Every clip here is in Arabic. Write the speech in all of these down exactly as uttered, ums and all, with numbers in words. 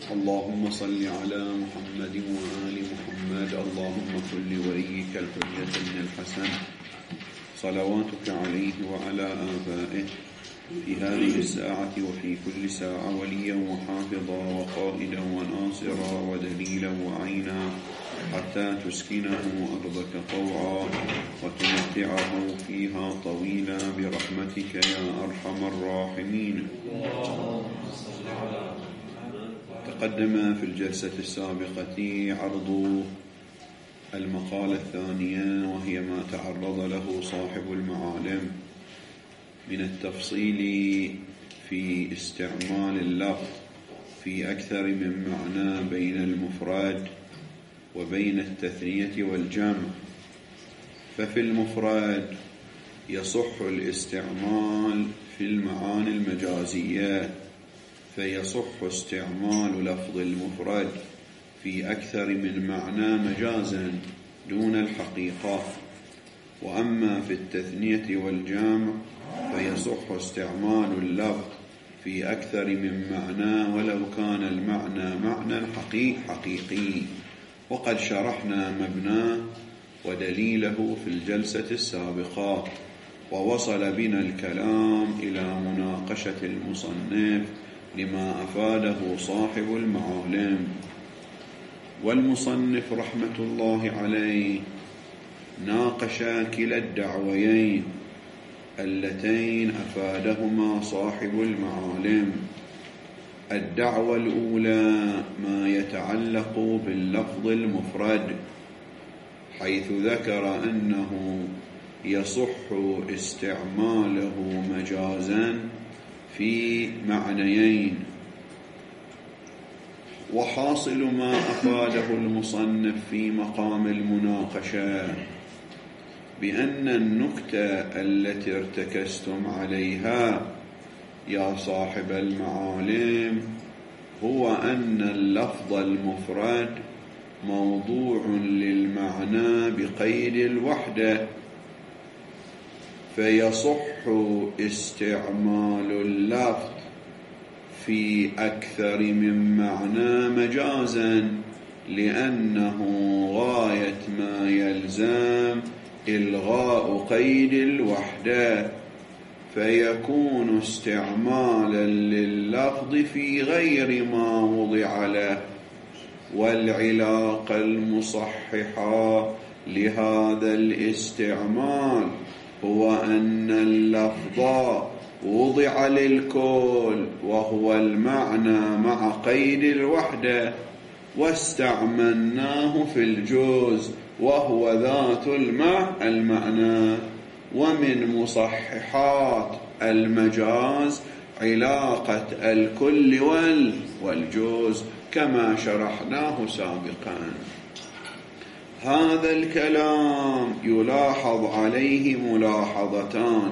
اللهم صل على محمد وآل محمد. اللهم كن لوليك الحجة بن الحسن صلواتك عليه وعلى آبائه في هذه الساعة وفي كل ساعة وليا وحافظا وقائدا وناصرا ودليلا وعينا، حتى تسكنه أرضك طوعا وتمتعه فيها طويلا برحمتك يا أرحم الراحمين. تقدم في الجلسة السابقة عرض المقالة الثانية، وهي ما تعرض له صاحب المعالم من التفصيل في استعمال اللفظ في أكثر من معنى بين المفرد وبين التثنية والجمع. ففي المفرد يصح الاستعمال في المعاني المجازية، فيصح استعمال لفظ المفرد في أكثر من معنى مجازا دون الحقيقة. وأما في التثنية والجمع فيصح استعمال اللفظ في أكثر من معنى ولو كان المعنى معنى حقيقي حقيقي وقد شرحنا مبناه ودليله في الجلسة السابقة. ووصل بنا الكلام إلى مناقشة المصنف لما أفاده صاحب المعالم. والمصنف رحمة الله عليه ناقش كلا الدعويين اللتين أفادهما صاحب المعالم. الدعوة الأولى ما يتعلق باللفظ المفرد، حيث ذكر أنه يصح استعماله مجازا في معنيين. وحاصل ما أفاده المصنف في مقام المناقشة بأن النكتة التي ارتكزتم عليها يا صاحب المعالم هو أن اللفظ المفرد موضوع للمعنى بقيد الوحدة، فيصح استعمال اللفظ في أكثر من معنى مجازا، لأنه غاية ما يلزم إلغاء قيد الوحدة، فيكون استعمالا لللفظ في غير ما وضع له. والعلاقة المصححة لهذا الاستعمال هو أن اللفظ وضع للكل وهو المعنى مع قيد الوحدة، واستعملناه في الجزء وهو ذات المعنى. ومن مصححات المجاز علاقة الكل والجزء كما شرحناه سابقا. هذا الكلام يلاحظ عليه ملاحظتان.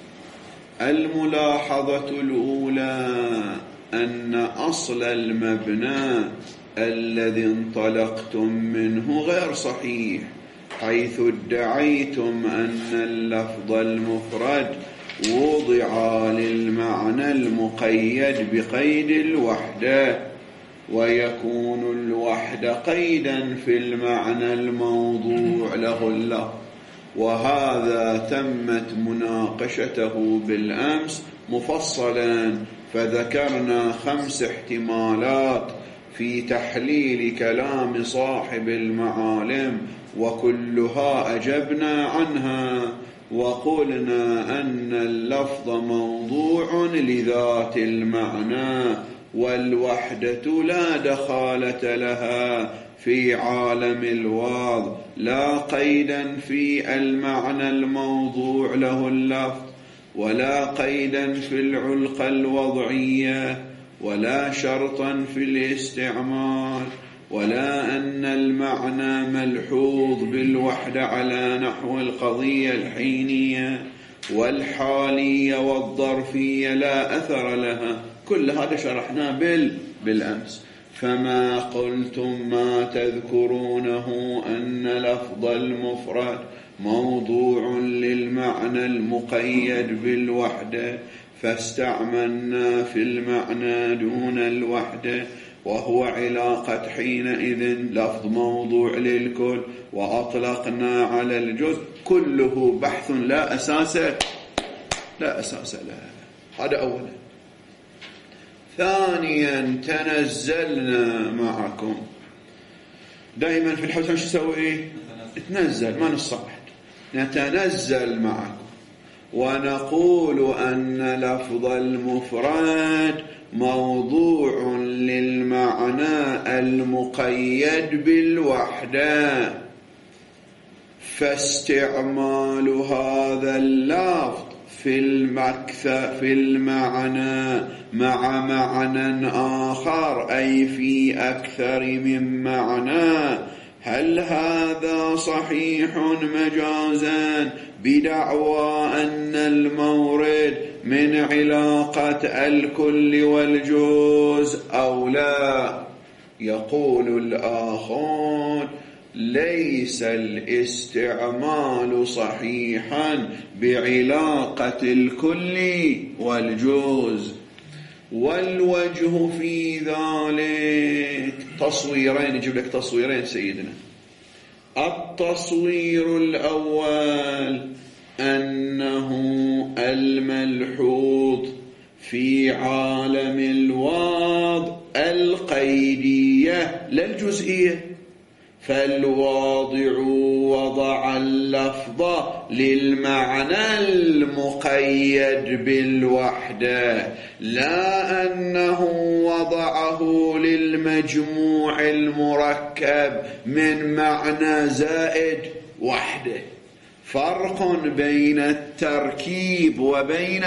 الملاحظة الأولى أن أصل المبنى الذي انطلقتم منه غير صحيح، حيث ادعيتم أن اللفظ المفرد وضع للمعنى المقيد بقيد الوحدة، ويكون الوحدة قيدا في المعنى الموضوع له اللفظ. وهذا تمت مناقشته بالأمس مفصلا، فذكرنا خمس احتمالات في تحليل كلام صاحب المعالم، وكلها أجبنا عنها، وقلنا أن اللفظ موضوع لذات المعنى، والوحدة لا دخالة لها في عالم الوضع، لا قيدا في المعنى الموضوع له اللفظ، ولا قيدا في العلقة الوضعية، ولا شرطا في الاستعمال، ولا أن المعنى ملحوظ بالوحدة على نحو القضية الحينية والحالية والظرفية لا أثر لها. كل هذا شرحناه بالأمس. فما قلتم ما تذكرونه أن لفظ المفرد موضوع للمعنى المقيد بالوحدة، فاستعملنا في المعنى دون الوحدة، وهو علاقة حينئذ لفظ موضوع للكل، وأطلقنا على الجزء، كله بحث لا أساس لا أساس له. هذا أولا. ثانيا تنزلنا معكم. دائما في الحوزة شو نسوي؟ إيه؟ نتنزل، ما نصعد، نتنزل معكم ونقول أن لفظ المفرد موضوع للمعنى المقيد بالوحدة، فاستعمال هذا اللفظ في المكث في المعنى مع معنى آخر أي في أكثر من معنى، هل هذا صحيح مجازا بدعوى أن المورد من علاقة الكل والجزء أو لا؟ يقول الآخرون ليس الاستعمال صحيحا بعلاقة الكل والجزء، والوجه في ذلك تصويرين. يجيب لك تصويرين سيدنا. التصوير الأول أنه الملحوظ في عالم الوضع القيدية لا الجزئية، فالواضع وضع اللفظ للمعنى المقيد بالوحدة، لا أنه وضعه للمجموع المركب من معنى زائد وحده. فرق بين التركيب وبين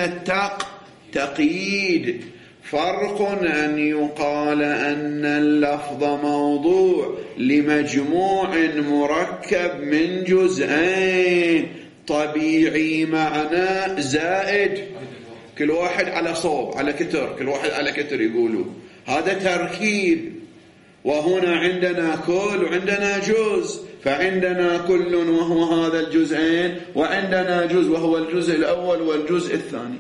التقييد. فرق أن يقال أن اللفظ موضوع لمجموع مركب من جزئين طبيعي معنى زائد كل واحد على صوب على كتر، كل واحد على كتر يقولوا هذا تركيب، وهنا عندنا كل وعندنا جزء، فعندنا كل وهو هذا الجزئين، وعندنا جزء وهو الجزء الأول والجزء الثاني.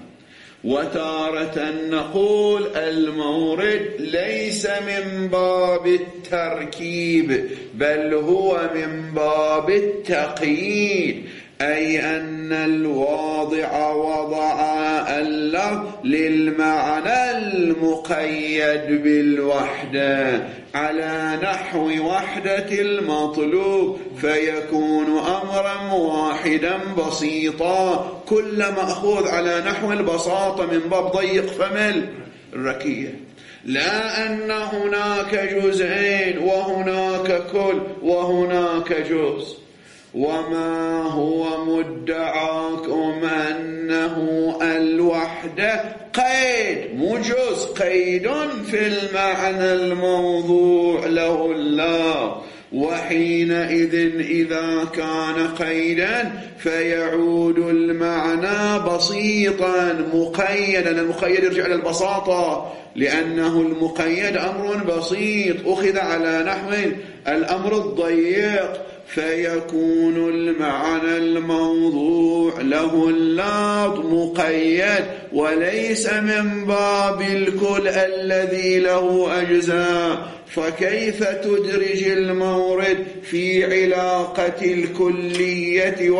وتارة نقول المورد ليس من باب التركيب بل هو من باب التقييد، أي أن الواضع وضع اللفظ للمعنى المقيد بالوحدة على نحو وحدة المطلوب، فيكون أمرا واحدا بسيطا، كل مأخوذ على نحو البساطة من باب ضيق فم الركية، لا أن هناك جزئين وهناك كل وهناك جزء. وما هو مدعاكم أنه الوحدة قيد مو جزء، قيد في المعنى الموضوع له الله، وحينئذ إذا كان قيدا فيعود المعنى بسيطا مقيدا. المقيد يرجع للبساطة لأنه المقيد أمر بسيط أخذ على نحو الأمر الضيق، فيكون المعنى الموضوع له اللفظ مقيد وليس من باب الكل الذي له أجزاء. فكيف تدرج المورد في علاقة الكلية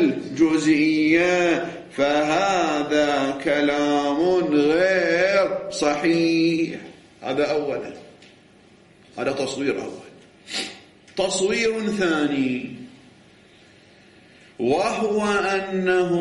والجزئية؟ فهذا كلام غير صحيح. هذا أولا، هذا تصوير أول. تصوير ثاني وهو أنه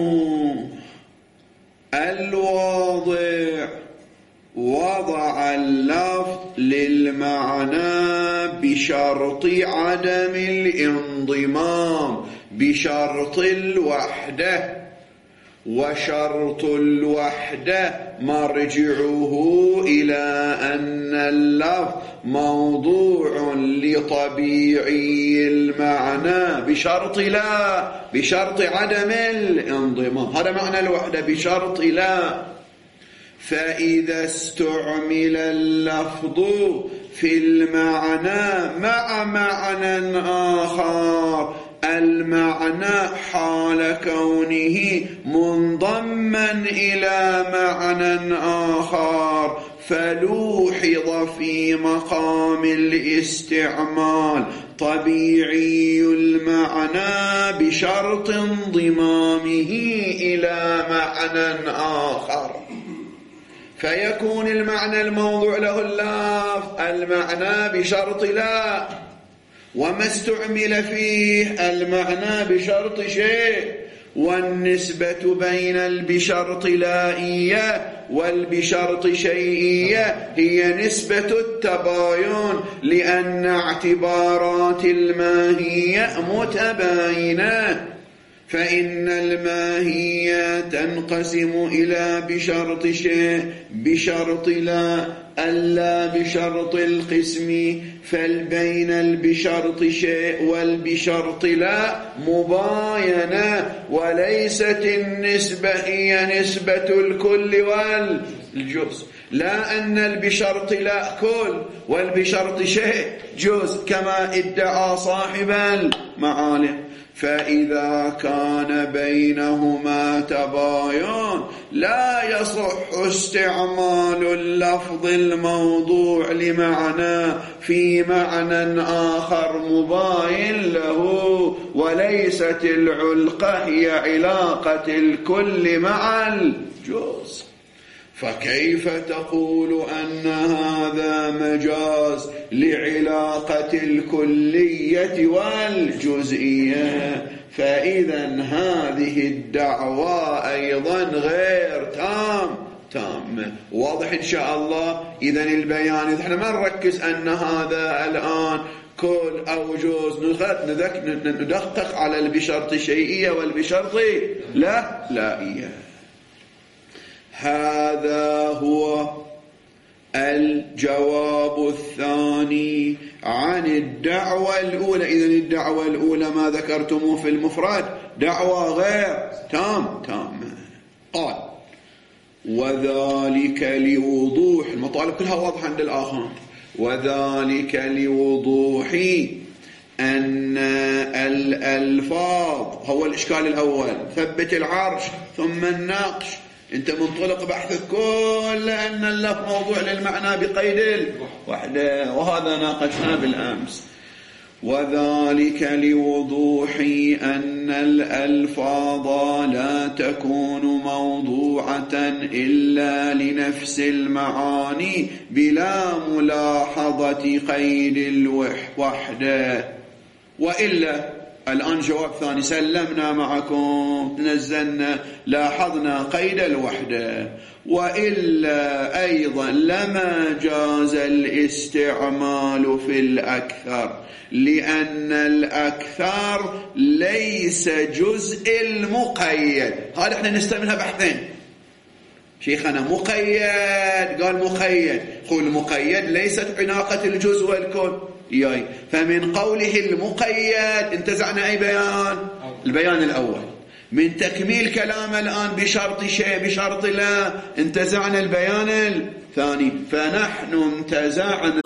الواضع وضع اللفظ للمعنى بشرط عدم الانضمام، بشرط الوحدة، وشرط الوحدة مرجعه إلى أن اللفظ موضوع لطبيعي المعنى بشرط لا، بشرط عدم الانضمام. هذا معنى الوحدة، بشرط لا. فإذا استعمل اللفظ في المعنى مع معنى آخر، المعنى حال كونه منضما إلى معنى آخر، فلوحظ في مقام الاستعمال طبيعي المعنى بشرط انضمامه إلى معنى آخر، فيكون المعنى الموضوع له اللفظ المعنى بشرط لا، وما استعمل فيه المعنى بشرط شيء، والنسبة بين البشرط لائية والبشرط شيئية هي نسبة التباين، لأن اعتبارات الماهية متباينة، فإن الماهية تنقسم إلى بشرط شيء بشرط لا، ألا بشرط القسم، فالبين البشرط شيء والبشرط لا مباينة، وليست النسبة هي نسبة الكل والجزء، لا أن البشرط لا كل والبشرط شيء جزء كما ادعى صاحب المعالم. فإذا كان بينهما تباين لا يصح استعمال اللفظ الموضوع لمعنى في معنى آخر مباين له، وليست العلاقة هي علاقة الكل مع الجزء. فكيف تقول أن هذا مجاز لعلاقة الكلية والجزئية؟ فإذا هذه الدعوة أيضا غير تام تام واضح إن شاء الله. إذا البيان إذا احنا ما نركز أن هذا الآن كل أو جزء، ندقق على البشرط شيئية والبشرط لا لائية. هذا هو الجواب الثاني عن الدعوة الأولى. إذن الدعوة الأولى ما ذكرتموه في المفرد دعوة غير تام تام. قال وذلك لوضوح، المطالب كلها واضحة عند الآخر، وذلك لوضوح أن الألفاظ هو الإشكال الأول، ثبت العرش ثم النقش. انت منطلق بحثك كل أن اللفظ موضوع للمعنى بقيد الوحدة، وهذا ناقشنا بالأمس. وذلك لوضوح أن الألفاظ لا تكون موضوعة إلا لنفس المعاني بلا ملاحظة قيد الوحدة، وإلا الآن جواب ثاني، سلمنا معكم نزلنا لاحظنا قيد الوحدة، وإلا أيضا لما جاز الاستعمال في الأكثر، لأن الأكثر ليس جزء المقيد. هذا احنا نستعملها بحثين شيخنا، مقيد قال مقيد، قول مقيد ليست عناقة الجزء والكل ياي. فمن قوله المقيد انتزعنا أي بيان؟ البيان الأول. من تكميل كلام الآن بشرط شيء بشرط لا انتزعنا البيان الثاني. فنحن انتزعنا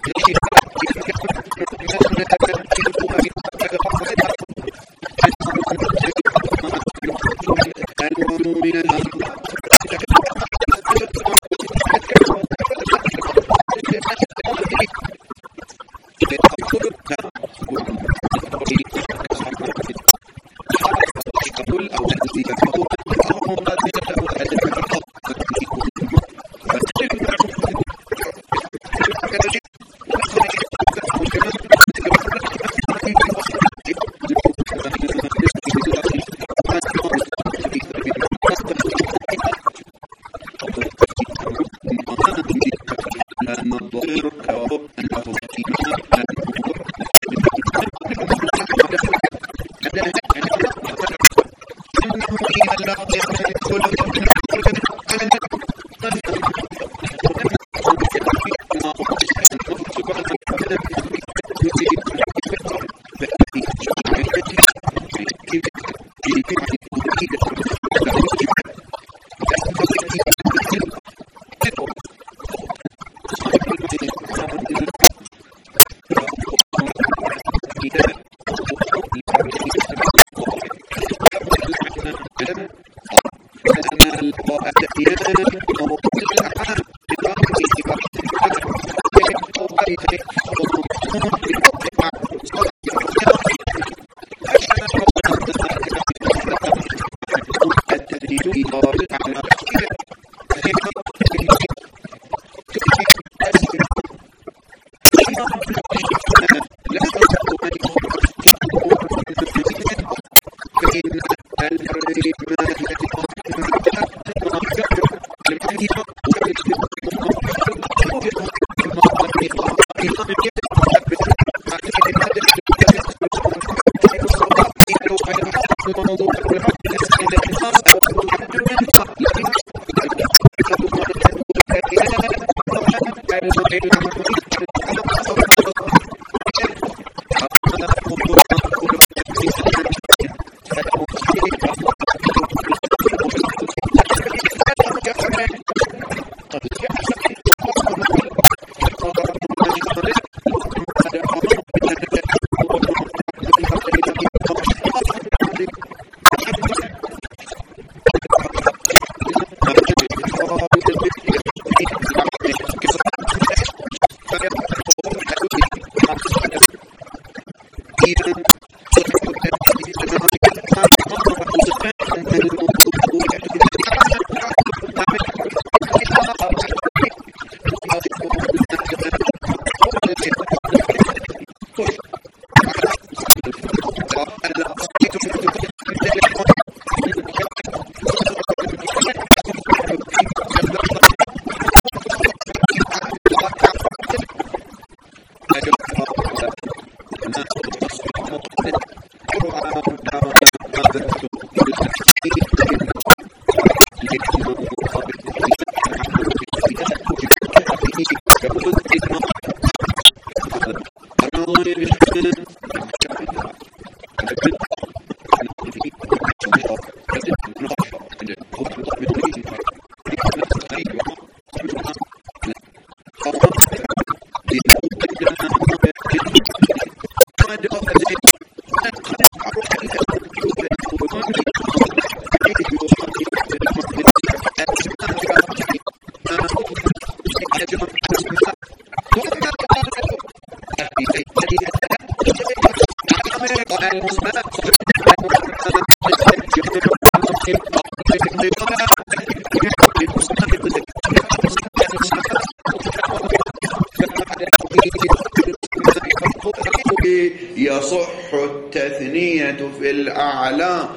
يصح التثنية في الأعلام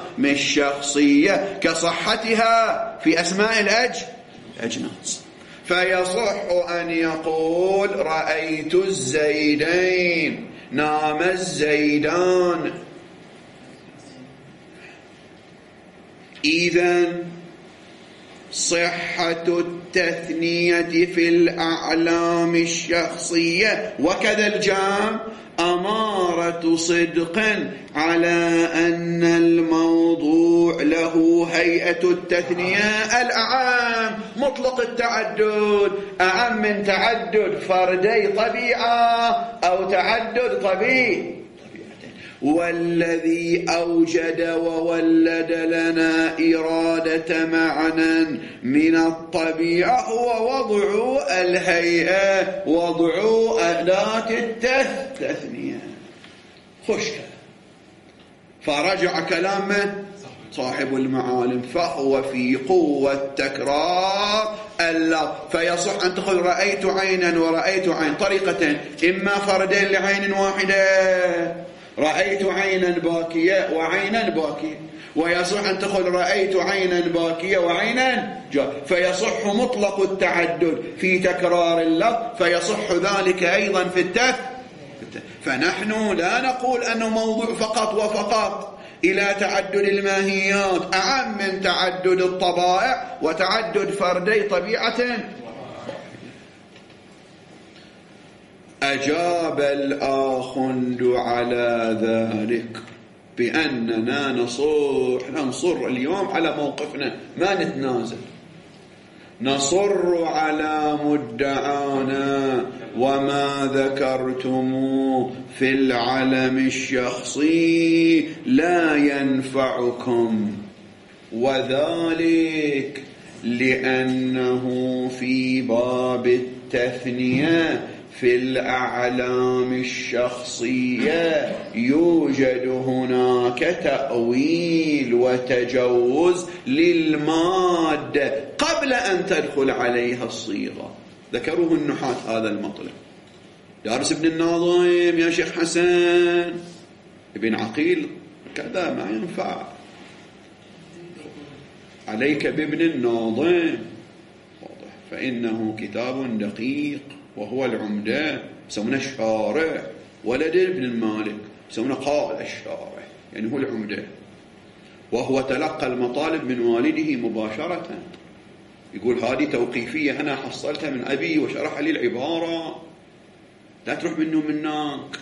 الشخصية كصحتها في أسماء الأج أجناس، فيصح أن يقول رأيت الزيدين، نام الزيدان. إذن صحة التثنية في الأعلام الشخصية وكذا الجام أمارة صدق على أن الموضوع له هيئة التثنية الأعم. مطلق التعدد أعم من تعدد فردي طبيعة أو تعدد طبيعي. والذي أوجد وولد لنا إرادة معنى من الطبيعة هو وضع الهيئة، وضع أداة التثنية. خشك فرجع كلام من؟ صاحب المعالم. فهو في قوة تكرار اللفظ. فيصح أن تقول رأيت عينا ورأيت عين طريقتين، إما فردين لعين واحدة، رأيت عينا باكية وعينا باكية، ويصح أن تقول رأيت عينا باكية وعينا جاكية. فيصح مطلق التعدد في تكرار اللفظ، فيصح ذلك أيضا في التث. فنحن لا نقول أنه موضوع فقط وفقط إلى تعدد الماهيات، أعم من تعدد الطبائع وتعدد فردي طبيعة. أجاب الآخند على ذلك بأننا نصر ننصر اليوم على موقفنا، ما نتنازل، نصر على مدعانا وما ذكرتم في العلم الشخصي لا ينفعكم، وذلك لأنه في باب التثنية في الأعلام الشخصية يوجد هناك تأويل وتجوز للمادة قبل أن تدخل عليها الصيغة. ذكروه النحاة هذا المطلب. دارس ابن الناظم يا شيخ حسن، ابن عقيل كذا ما ينفع، عليك بابن الناظم واضح، فإنه كتاب دقيق وهو العمدة، يسمونه الشارع، ولد ابن المالك يسمونه قائل الشارع، يعني هو العمدة، وهو تلقى المطالب من والده مباشرة. يقول هذه توقيفية أنا حصلتها من أبي وشرح لي العبارة، لا تروح منه منك.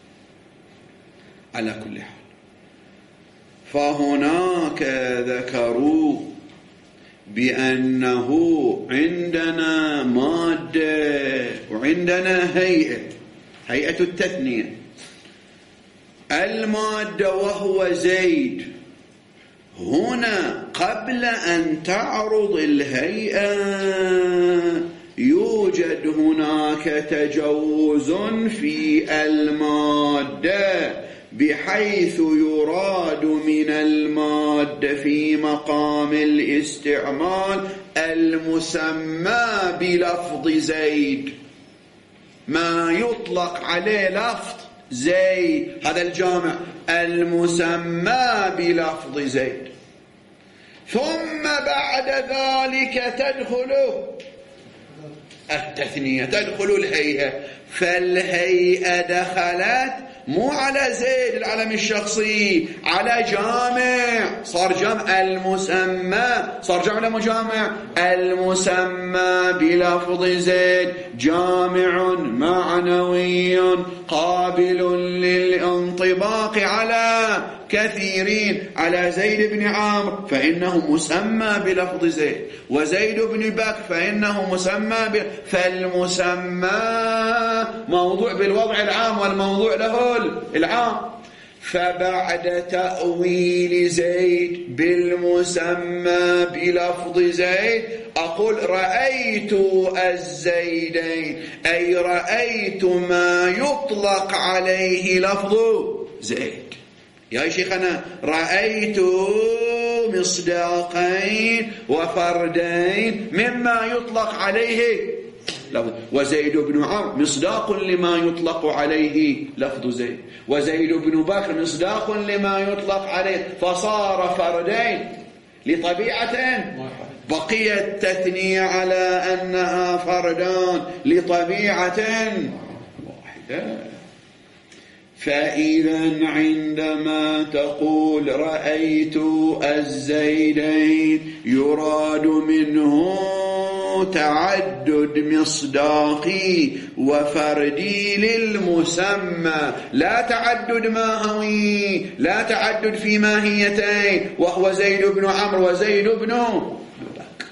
على كل حال فهناك ذكروا بأنه عندنا مادة وعندنا هيئة، هيئة التثنية. المادة وهو زيد، هنا قبل أن تعرض الهيئة يوجد هناك تجوز في المادة، بحيث يراد من المادة في مقام الاستعمال المسمى بلفظ زيد، ما يطلق عليه لفظ زيد، هذا الجامع المسمى بلفظ زيد. ثم بعد ذلك تدخل التثنية، تدخل الهيئة. فالهيئة دخلت مو على زيد العلم الشخصي، على جامع، صار جامع المسمى، صار جامع مجامع المسمى بلفظ زيد، جامع معنوي قابل للانطباق على كثيرين. على زيد بن عمرو فإنه مسمى بلفظ زيد، وزيد بن بكر فإنه مسمى ب... فالمسمى موضوع بالوضع العام والموضوع له العام. فبعد تأويل زيد بالمسمى بلفظ زيد أقول رأيت الزيدين، أي رأيت ما يطلق عليه لفظ زيد. يا شيخنا رأيت مصداقين وفردين مما يطلق عليه لفظ، وزيد بن عمرو مصداق لما يطلق عليه لفظ زيد، وزيد بن بكر مصداق لما يطلق عليه، فصار فردين لطبيعة. بقي التثنية على أنها فردان لطبيعة واحدة. فإذا عندما تقول رأيت الزيدين يراد منه تعدد مصداقي وفردي للمسمى، لا تعدد ماهوي، لا تعدد في ماهيتين، وهو زيد بن عمرو وزيد بن بكر.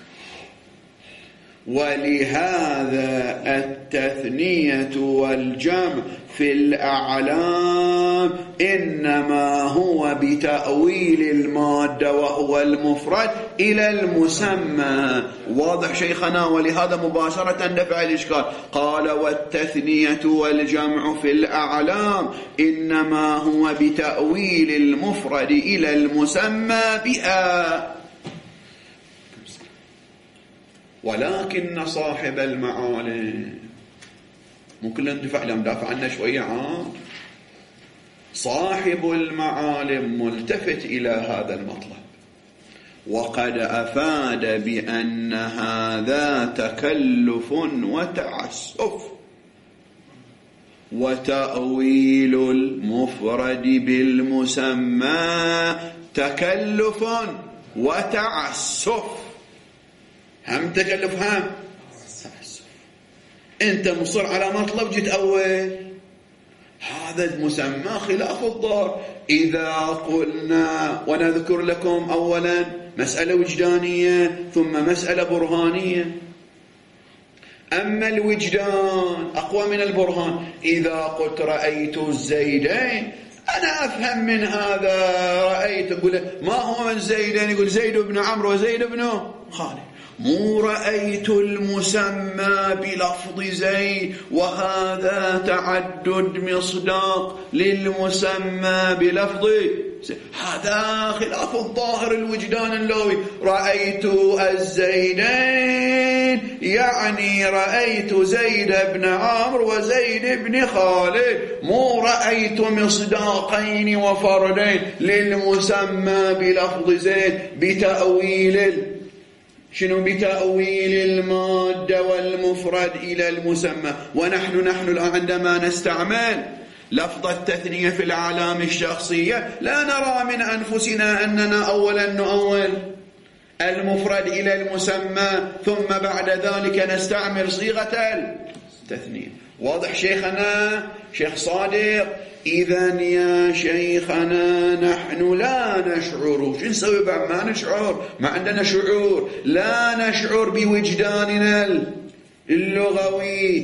ولهذا التثنية والجمع في الأعلام إنما هو بتأويل المادة وهو المفرد إلى المسمى. واضح شيخنا؟ ولهذا مباشرة دفع الإشكال، قال والتثنية والجمع في الأعلام إنما هو بتأويل المفرد إلى المسمى بها. ولكن صاحب المعالم ممكن ندفع لهم دافع عنه شوية عام. صاحب المعالم ملتفت إلى هذا المطلب، وقد أفاد بأن هذا تكلف وتعسف، وتأويل المفرد بالمسمى تكلف وتعسف. هم تكلف هم تعسف. انت مصر على مطلب جيت أول، هذا المسمى خلاف الظاهر. إذا قلنا، ونذكر لكم أولا مسألة وجدانية ثم مسألة برهانية. أما الوجدان أقوى من البرهان. إذا قلت رأيت الزيدين، أنا أفهم من هذا رأيت، أقول ما هو من زيدين؟ يقول زيد بن عمرو وزيد بن خالد. مو رأيت المسمى بلفظ زيد، وهذا تعدد مصداق للمسمى بلفظ زيد. هذا خلاف الظاهر الوجدان اللوي. رأيت الزيدين يعني رأيت زيد بن عمرو وزيد بن خالد، مو رأيت مصداقين وفردين للمسمى بلفظ زيد بتأويل شنو؟ بتأويل المادة والمفرد إلى المسمى. ونحن نحن الآن عندما نستعمل لفظ التثنية في الأعلام الشخصية لا نرى من أنفسنا أننا أولا نؤول المفرد إلى المسمى ثم بعد ذلك نستعمل صيغة التثنية. واضح شيخنا؟ شيخ صادق، إذن يا شيخنا نحن لا نشعر. شو نسوي بعد ما نشعر؟ ما عندنا شعور، لا نشعر بوجداننا اللغوي.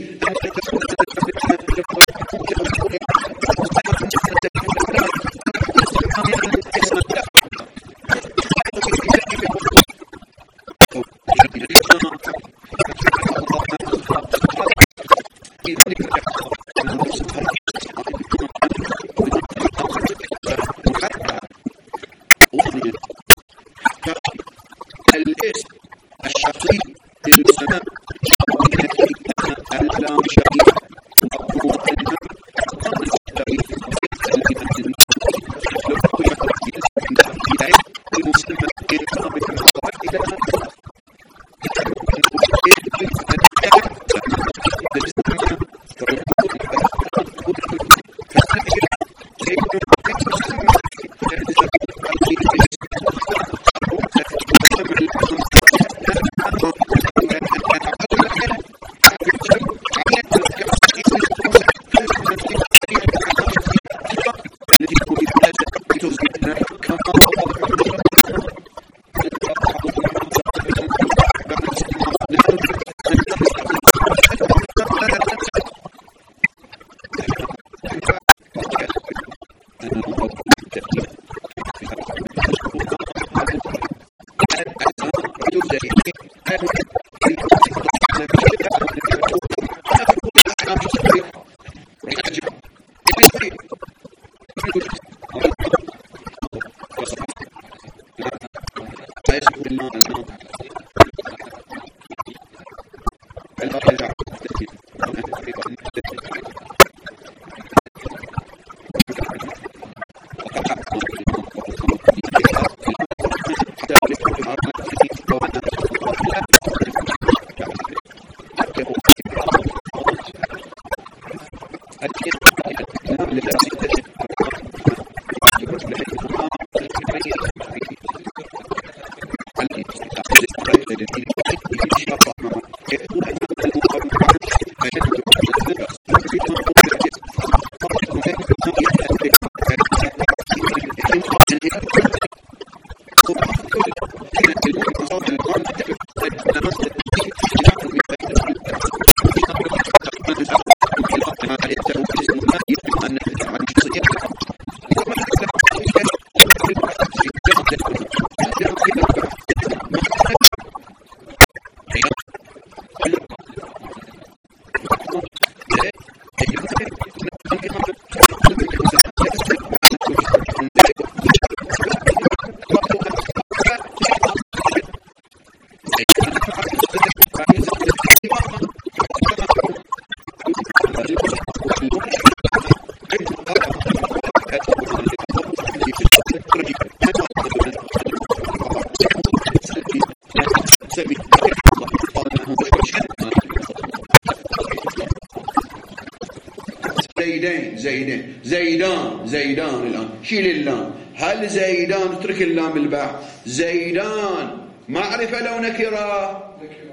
زيدين زيدين زيدان زيدان الآن شيل اللام. هل زيدان اترك اللام البحث. زيدان معرفة لو نكرة؟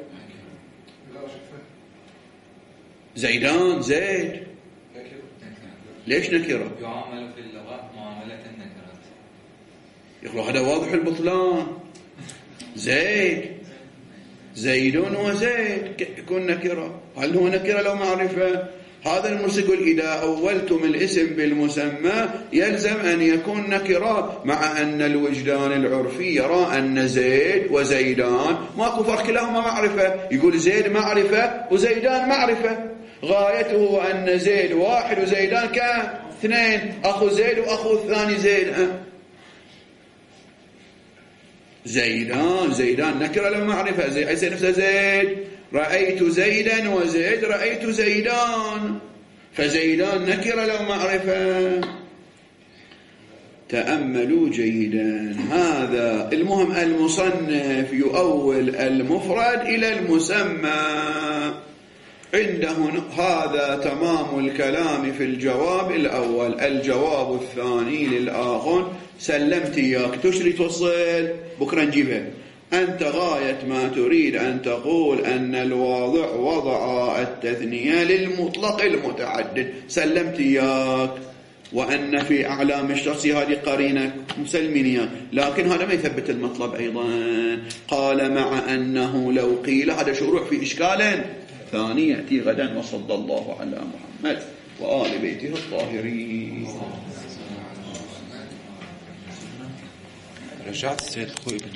زيدان زيد ليش نكرة؟ يعامل في اللغة معاملة النكرات. يقول هذا واضح البطلان. زيد زيدون وزيد يكون نكرة. هل هو نكرة لو معرفة؟ هذا المسك إذا أولتم الاسم بالمسمى يلزم أن يكون نكرة، مع أن الوجدان العرفي يرى أن زيد وزيدان ماكو فرق، كلاهما معرفة. يقول زيد معرفة وزيدان معرفة، غايته أن زيد واحد وزيدان كان اثنين، أخو زيد وأخو الثاني زيد. زيدان زيدان نكرة لما معرفة. زي عيسى نفسه زيد، رأيت زيدا وزيد رأيت زيدان، فزيدان نكرة لو معرفة. تأملوا جيدا. هذا المهم المصنف يؤول المفرد إلى المسمى عنده. هذا تمام الكلام في الجواب الأول. الجواب الثاني للآخر سلمت إياك تشري توصل بكرة نجيبها. أنت غاية ما تريد أن تقول أن الواضع وضع التثنية للمطلق المتعدد، سلمت إياك، وأن في أعلام الشخص هذه قرينة مسلمين إياك، لكن هذا ما يثبت المطلب أيضا. قال مع أنه لو قيل هذا شروع في إشكال ثاني يأتي غدا. وصلى الله على محمد وآل بيته الطاهرين. رجعت السيد خوي